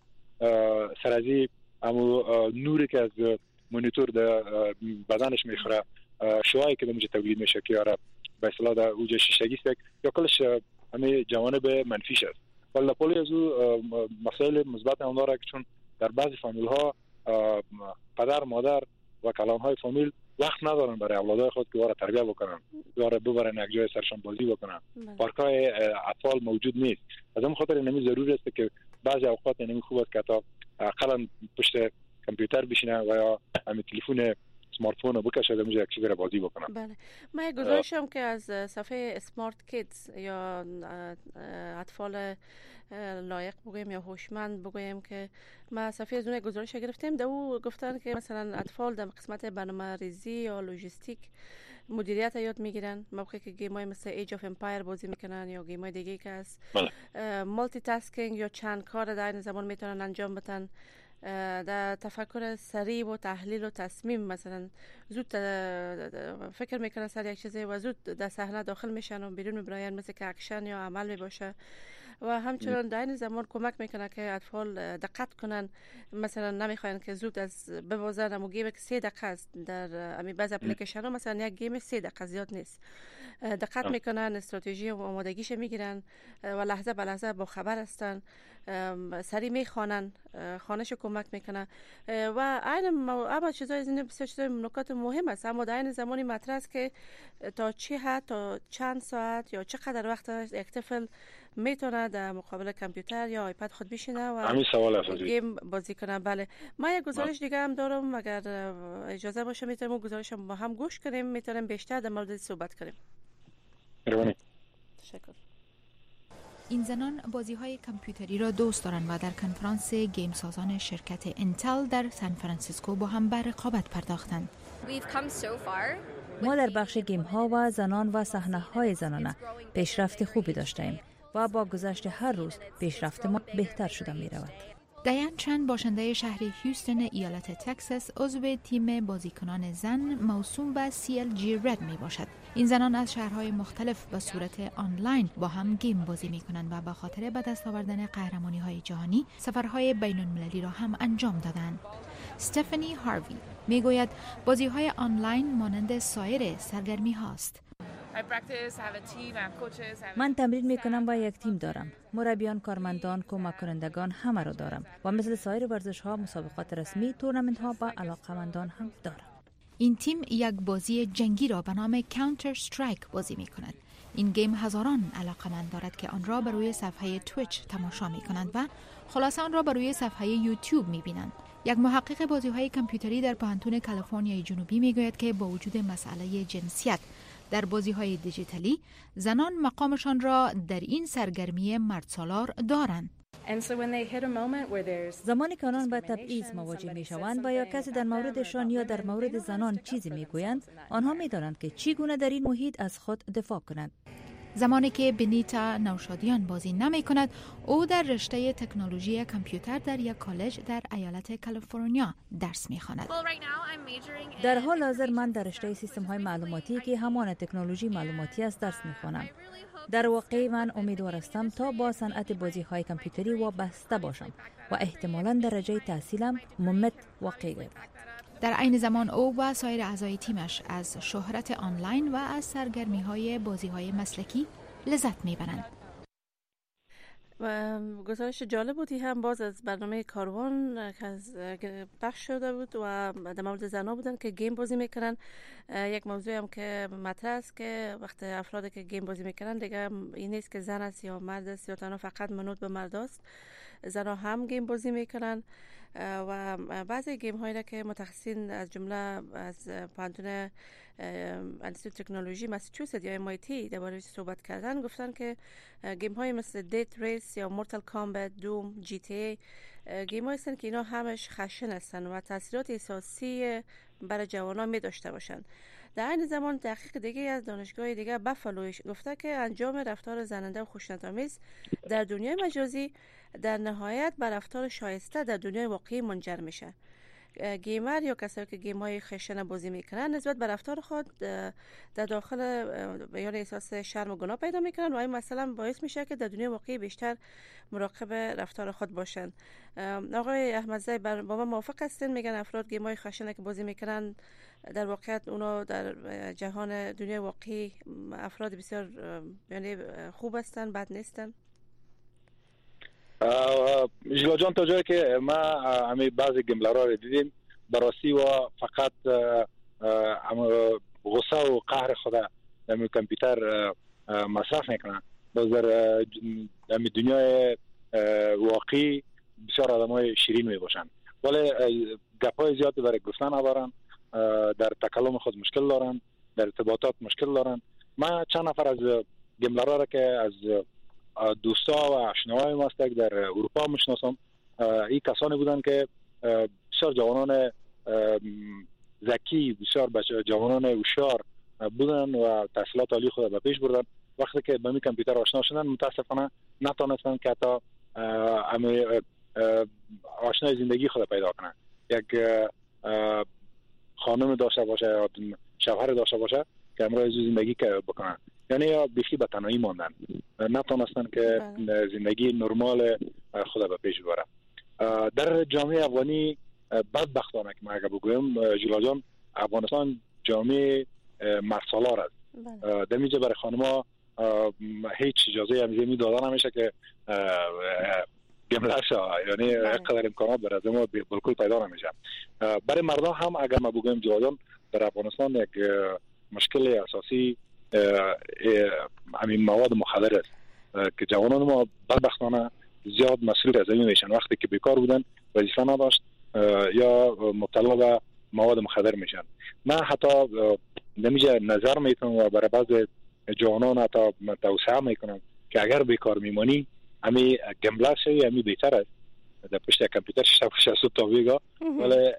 [SPEAKER 12] سرازی امو نوری که از مانیتور در بدنش میخوره، شعاعی که در تولید میشه که آره به اصطلاح در اوج شیشگی است یا کلش همین جوانب منفیش است. ولی پلی از او مسائل مثبت هم داره که چون در بعضی فامیل ها پدر مادر و کلان های فامیل وقت ندارن برای اولادای خود که واره تربیت بکنن، واره ببرن یک جای سرشان بازی بکنن. پارکای اطفال موجود نیست. از اون خاطر اینمی ضروری است که بعضی اوقات اینمی خوب است که تا اقلا پشت کامپیوتر بشینن و یا همین تلفن سمارت فون رو بکشه در یک چیزی را بازی بکنن.
[SPEAKER 1] بله. من یک گزارشم که از صفحه سمارت کیدز یا اطفال لایق بگویم یا هوشمند بگویم که ما صفحه از اون گزارش گرفتیم، در او گفتن که مثلا اطفال در قسمت برنامه‌ریزی یا لوجستیک مدیریت یاد میگیرن، موقعی که گیم‌های مثل ایج آف امپایر بازی میکنن یا گیم‌های دیگه که از مالتی تاسکینگ یا چند کار در این زمان میتونن انجام بدن، در تفکر سریع و تحلیل و تصمیم، مثلا زود فکر میکنن سر یک چیزی و زود در صحنه داخل میشن و بیرون میبراین، مثل که اکشن یا عمل میباشه. و همچنان در این زمان کمک میکنه که اطفال دقت کنن، مثلا نمیخواین که زود از ببازن. اما گیم که سه دقیقه است در امی بعض اپلیکیشن ها، مثلا یک گیم سه دقیقه زیاد نیست، دقت میکنن، استراتژی و آمادگیش میگیرن و لحظه به لحظه با خبر هستن، سری میخوانن، خوانش کمک میکنه و این اما چیزای از این بسیار چیزای نکات مهم است. اما در این زمانی مطرح است که تا چه حد، تا چند ساعت یا چقدر وقت یک طفل میتونه در مقابل کامپیوتر یا آیپد خود بشینه و
[SPEAKER 12] همین سوال اساسی
[SPEAKER 1] گیم بازی کنه. بله. من یک گزارش دیگه هم دارم، اگر اجازه باشه میتونیم اون گزارش با هم گوش کنیم، میتونیم بیشتر در مورد صحبت کنیم.
[SPEAKER 12] مهربانی.
[SPEAKER 1] تشکر.
[SPEAKER 8] این زنان بازی‌های کامپیوتری را دوست دارند و در کنفرانس گیم سازان شرکت اینتل در سان فرانسیسکو با هم به رقابت پرداختند.
[SPEAKER 15] ما در بخش گیم ها و زنان و صحنه های زنانه پیشرفت خوبی داشتیم و با گذشت هر روز پیشرفت ما بهتر شده می رود.
[SPEAKER 8] دیان چن باشنده شهر هیوستن ایالت تکساس عضو تیم بازیکنان زن موسوم به سی ال جی رد می باشد. این زنان از شهرهای مختلف به صورت آنلاین با هم گیم بازی می کنند و به خاطر به دست آوردن قهرمانی های جهانی سفرهای بین المللی را هم انجام دادند. استفانی هاروی می گوید بازی های آنلاین مانند سایر سرگرمی هاست.
[SPEAKER 15] من تمرین می کنم و یک تیم دارم. مربیان، کارمندان، کمک کنندگان همه را دارم و مثل سایر ورزش ها مسابقات رسمی، تورنمنت ها با علاقه‌مندان هم دارم.
[SPEAKER 8] این تیم یک بازی جنگی را به نام کانتر استرایک بازی می کند. این گیم هزاران علاقه‌مند دارد که آن را بر روی صفحه تویچ تماشا می کنند و خلاصه آن را بر روی صفحه یوتیوب می بینند. یک محقق بازی‌های کامپیوتری در پانتون کالیفرنیای جنوبی می گوید که با وجود مسئله جنسیت در بازی‌های دیجیتالی، زنان مقامشان را در این سرگرمی مردسالار دارند.
[SPEAKER 15] زمانی که آنان با تبعیض مواجه می‌شوند و یا کسی در موردشان یا در مورد زنان چیزی می‌گویند، آنها می‌دانند که چگونه در این محیط از خود دفاع کنند.
[SPEAKER 8] زمانی که بنیتا نوشادیان بازی نمی کند، او در رشته تکنولوژی کامپیوتر در یک کالج در ایالت کالیفرنیا درس می خواند.
[SPEAKER 15] در حال حاضر من در رشته سیستم های معلوماتی که همان تکنولوژی معلوماتی است درس می خوانم. در واقع من امیدوار هستم تا با صنعت بازی های کامپیوتری وابسته باشم و احتمالاً درجه تحصیلم ممت واقع گردد.
[SPEAKER 8] در عین زمان او و سایر اعضای تیمش از شهرت آنلاین و از سرگرمی‌های بازی‌های مسلکی لذت می‌برند.
[SPEAKER 1] گزارش جالب بودی هم باز از برنامه کاروان که از پخش شده بود و در مورد زنها بودن که گیم بازی میکنن. یک موضوع هم که مطرح است که وقتی افرادی که گیم بازی میکنن دیگه این نیست که زن است یا مرد است یا تنها فقط منوط به مرد است، زنها هم گیم بازی میکنن و بعضی گیم هایی را که متخصصین از جمله از پانتون انستیتوت تکنولوژی ماساچوست یا ام آی تی درباره‌اش صحبت کردن، گفتن که گیم های مثل دیت ریس یا مورتال کامبت، دوم، جی تی ای گیم هایی هستند که اینا همش خشن هستند و تاثیرات احساسی برای جوانان می داشته باشند. در این زمان تحقیق دیگه از دانشگاه دیگه بافالویش گفته که انجام رفتار زننده و خشونت‌آمیز در دنیای مجازی در نهایت به رفتار شایسته در دنیای واقعی منجر میشه. گیمر یا کسایی که گیم های خشن بازی میکنن نسبت به رفتار خود در داخل یعنی احساس شرم و گناه پیدا میکنن و این مثلا باعث میشه که در دنیای واقعی بیشتر مراقب رفتار خود باشن. آقای احمدزی با ما موافق هستین؟ میگن افراد گیم های خشن که بازی میکنن در واقعیت اونا در جهان دنیای واقعی افراد بسیار یعنی خوب هستن، بد نیستن؟
[SPEAKER 12] جلال جان تا جایی که ما همه بعضی گیملرها رو دیدیم براستی و فقط غصه و قهر خود در کامپیوتر مصرف میکنن. باز در دنیای واقعی بسیار آدم های شیرین می باشن ولی گپ های زیادی برای گفتن ندارن، در تکلم خود مشکل دارن، در ارتباطات مشکل دارن. من چند نفر از گیملرها را که از دوستا و آشناهای ما است در اروپا میشناسم، این کسانی بودن که بسیار جوانان ذکی، بسیار جوانان هوشیار بودن و تحصیلات عالی خود به پیش بردن. وقتی که به می کامپیوتر آشنا شدن متاسفانه نتونستن که تا امی آشنای زندگی خود پیدا کنن، یک خانم داشته باشه یا شوهر داشته باشه که امروز زندگی که بکنن، یعنی بیخی به تنهایی ماندن، نتونستن که زندگی نرمال خود به پیش ببرن. در جامعه افغانی بدبختانه که من اگه بگویم جلال جان، افغانستان جامعه مرسالار است. در اینجا برای خانم‌ها هیچ اجازه همیشه داده نمیشه که گیملر شه، یعنی قدر امکانات برای ما بالکل پیدا نمیشه. برای مردها هم اگر ما بگویم جلال جان، در افغانستان یک مشکل اساسی همین مواد مخدر است که جوانان ما بدبختانه زیاد مسئول از این میشن، وقتی که بیکار بودن وظیفه نداشت یا مبتلا به مواد مخدر میشن. من حتی نمیشه نظر میتونم و برای بعض جوانان حتی توصیه میکنم که اگر بیکار میمونی همی گمبلر شوی، همی بهتر است در پشت کامپیوتر شصت تا ویگا ولی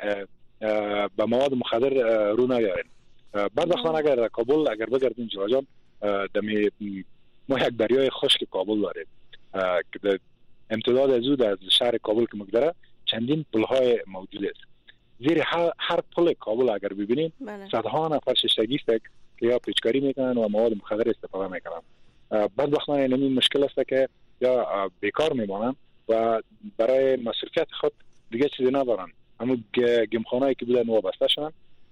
[SPEAKER 12] به مواد مخدر رو نیارین. بدبختانه اگر در کابل اگر بگردیم جلال جان، دمی ما یک دریای خشک کابل داریم که امتداد از او در شهر کابل که مقدره چندین پل‌های موجود است. زیر هر, هر پل کابل اگر ببینیم صدها نفر ششتگیست که یا پیچکاری میکنن و مواد مخدر استفاده میکنن. بدبختانه این مشکل است که یا بیکار میمانن و برای مصرفیت خود دیگه چیزی ندارن. اما گیمخانه‌ای که بودن وابسته شدن،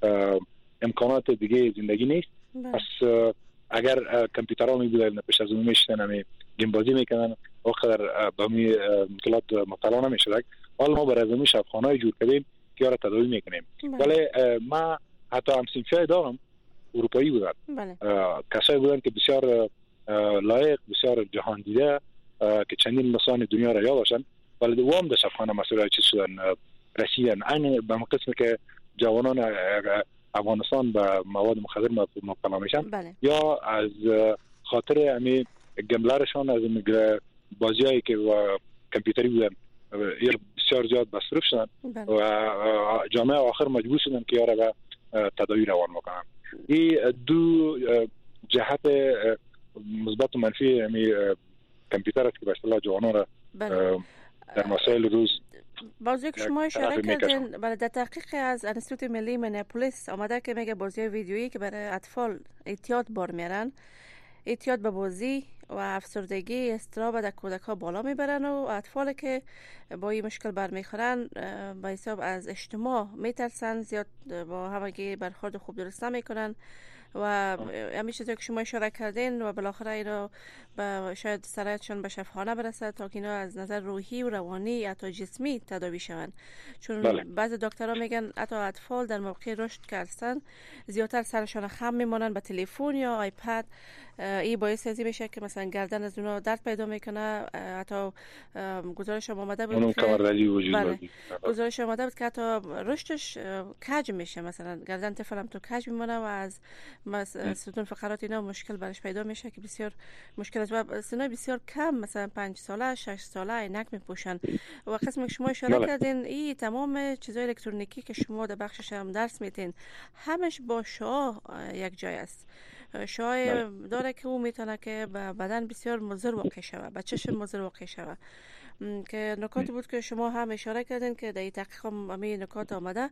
[SPEAKER 12] امکانات دیگه زندگی نیست. پس اگر کامپیوترها میبودن پیش از اون میشتن همی گیم بازی میکنن وقتر به می مطلعات مطلع نمیشد. حالا ما برای زمین شبخانه‌ای جور کردیم که را تداوی میکنیم. ولی ما حتی همسنفی دارم اروپایی بودن، کسایی بودن که بسیار لایق، بسیار جهان دیده که چندین نسان دنیا را یاد داشتن، ولی دوام در شبخانه مسئول چیز شدن رسیدن. این به قسمی که جوانان افغانستان به مواد مخدر مبتلا میشن بله. یا از خاطر همین گملرشان از این بازیایی که کامپیوتری بودن یا بسیار زیاد مصرف شدن بله. و جامعه آخر مجبور شدن که یارا به تداوی روان میکنن. این دو جهت مثبت و منفی همین کامپیوتر است که به اصطلاح جوانان را بله. در مسائل روز
[SPEAKER 1] بازی که شما اشاره کردین برای در تحقیق از انستیتوت ملی منیاپولیس آمده که میگه بازی ویدیویی که برای اطفال اعتیاد بار میارن، اعتیاد به بازی و افسردگی اضطراب در کودک ها بالا میبرن و اطفال که با این مشکل برمیخورن به حساب از اجتماع میترسن، زیاد با همگی برخورد خوب درست نمیکنن، و همین چیزی که شما اشاره کردین و بالاخره اینا با شاید سرایتشون به شفاخانه برسه تا که اینا از نظر روحی و روانی حتی جسمی تداوی شوند. چون بله. بعضی دکترها میگن حتی اطفال در موقع رشد که هستن زیادتر سرشون خم میمونن به تلفن یا آیپد. این باعث ازی میشه که مثلا گردن از اونها درد پیدا میکنه. حتی گزارش آمده بود که بله. گزارش آمده بود که حتی رشدش کج میشه، مثلا گردن طفل هم تو کج میمونه و از ستون فقرات اینا مشکل برش پیدا میشه که بسیار مشکل است. و سنای بسیار کم مثلا پنج ساله شش ساله عینک میپوشن و قسمی که شما اشاره بله. کردین این تمام چیزای الکترونیکی که شما در بخشش هم درس میتین همش با شعاع یک جای است. شعاع داره که او میتونه که به بدن بسیار مضر واقع شوه، به چشم مضر واقع شوه. که نکاتی بود که شما هم اشاره کردین که در این تحقیق هم همین نکات آمده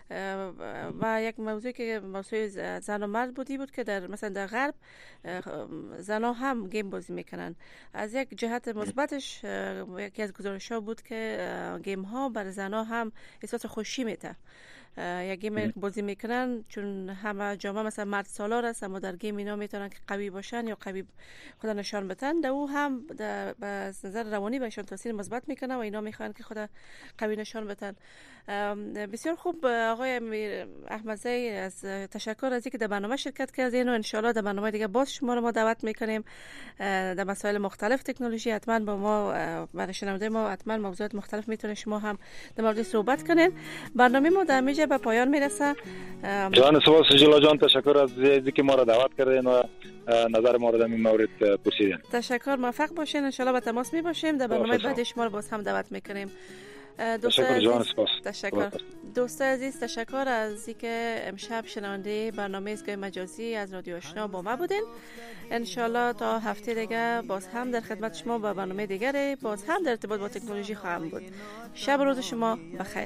[SPEAKER 1] و یک موضوع که موضوع زن و مرد بودی بود که در مثلا در غرب زنها هم گیم بازی میکنن. از یک جهت مثبتش یکی از گزارش‌ها بود که گیم ها بر زنها هم احساس خوشی میده. یک گیم بازی میکنن چون همه جامعه مثلا مرد سالار است اما در گیم اینا میتونن که قوی باشن یا قوی خدا نشان بدن، در او هم به نظر روانی بهشون تاثیر مثبت میکنه و اینا میخوان که خدا قوی نشان بدن. بسیار خوب آقای احمدزی، از تشکر از اینکه در برنامه شرکت کردین و ان شاء الله در برنامه دیگه باز شما رو ما دعوت میکنیم در مسائل مختلف تکنولوژی. حتما با ما برای شنونده ما حتما موضوعات مختلف میتونه شما هم در مورد صحبت کنین. برنامه ما در میجه به پایان میرسه.
[SPEAKER 12] جان سپاس جلا جان، تشکر از اینکه ما رو دعوت کردین و نظر ما رو در این مورد پرسیدین.
[SPEAKER 1] تشکر، موفق باشین. ان شاء الله به تماس می باشیم. در برنامه بعدش ما رو باز هم دعوت میکنیم.
[SPEAKER 12] تشکر جان، سپاس.
[SPEAKER 1] تشکر دوستای عزیز، تشکر از اینکه امشب شنونده برنامه ایستگاه مجازی از رادیو آشنا با ما بودین. ان شاء الله تا هفته دیگه باز هم در خدمت شما با برنامه دیگری باز هم در ارتباط با تکنولوژی خواهم بود. شب و روز شما بخیر.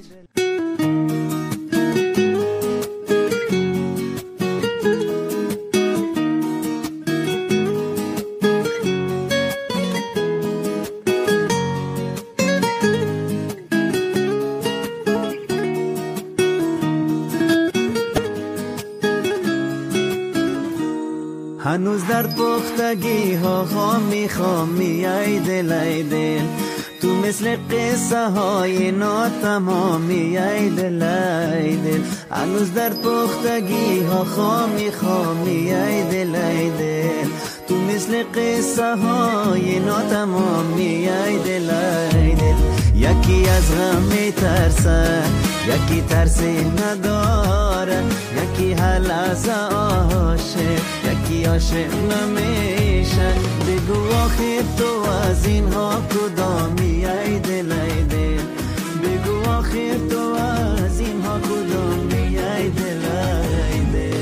[SPEAKER 7] هنوز در پختگی ها خامی خامی ای دل ای دل، تو مثل قصه های ناتمامی ای دل ای دل. هنوز در پختگی ها خامی خامی ای دل ای دل، تو مثل قصه های ناتمامی ای دل ای دل. یکی از غم میترسه یکی ترسی نداره، یکی هر لحظه عاشق یکی عاشق نمیشه. بگو آخر تو از اینها کدامی ای دل ای دل، بگو آخر تو از اینها کدامی ای دل ای دل.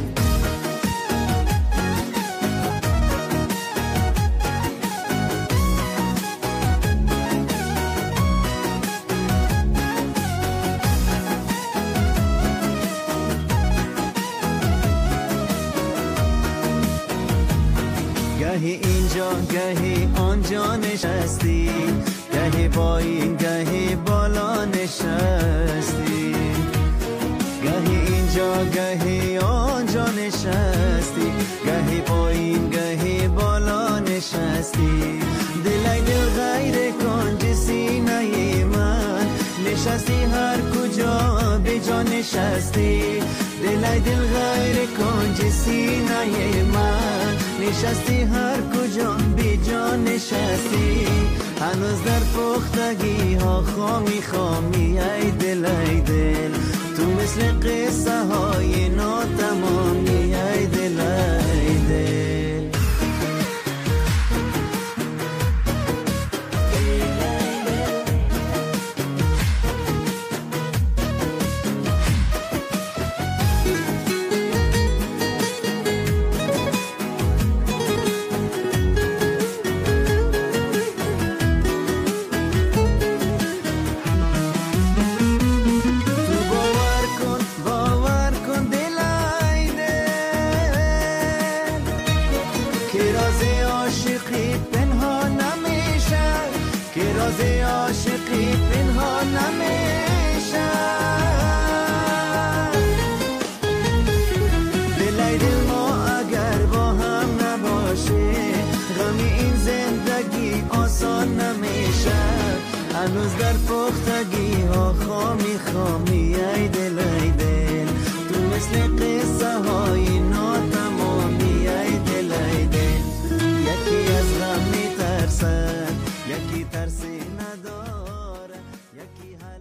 [SPEAKER 7] گهی اینجا گهی آنجا نشستی، گهی پایین گهی بالا نشستی، گهی اینجا گهی آنجا نشستی، گهی پایین گهی بالا نشستی. دلای دل غیر کنج سینه من نشستی، هر کجا به جا نشستی. دلای دل غیر کنج سینه من نشستی، هر کجا بی جا نشستی. هنوز در پختگی ها خامی خامی ای دل ای دل، تو مثل قصه های ناتمامی ای دل ای دل. میخوام